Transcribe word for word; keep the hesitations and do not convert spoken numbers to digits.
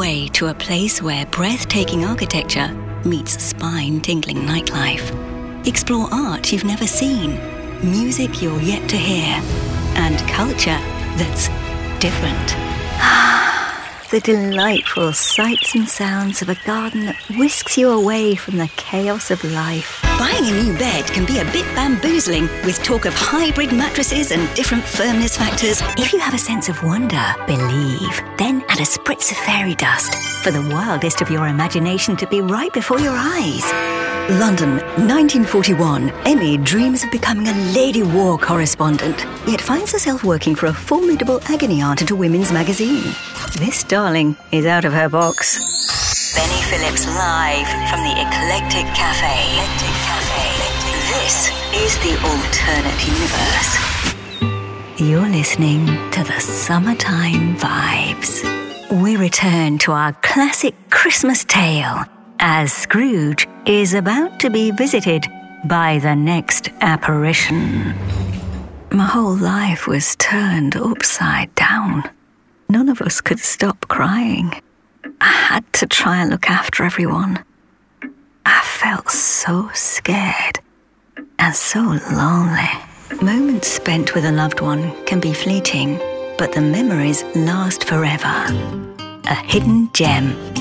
way to a place where breathtaking architecture meets spine-tingling nightlife. Explore art you've never seen, music you're yet to hear, and culture that's different. The delightful sights and sounds of a garden that whisks you away from the chaos of life. Buying a new bed can be a bit bamboozling with talk of hybrid mattresses and different firmness factors. If you have a sense of wonder, believe, then add a spritz of fairy dust for the wildest of your imagination to be right before your eyes. London, nineteen forty-one. Emmy dreams of becoming a lady war correspondent, yet finds herself working for a formidable agony aunt at a women's magazine. This darling is out of her box. Benny Phillips live from the Eclectic Cafe. Eclectic Cafe. This is the alternate universe. You're listening to the Summertime Vibes. We return to our classic Christmas tale as Scrooge is about to be visited by the next apparition. My whole life was turned upside down. None of us could stop crying. I had to try and look after everyone. I felt so scared and so lonely. Moments spent with a loved one can be fleeting, but the memories last forever. A hidden gem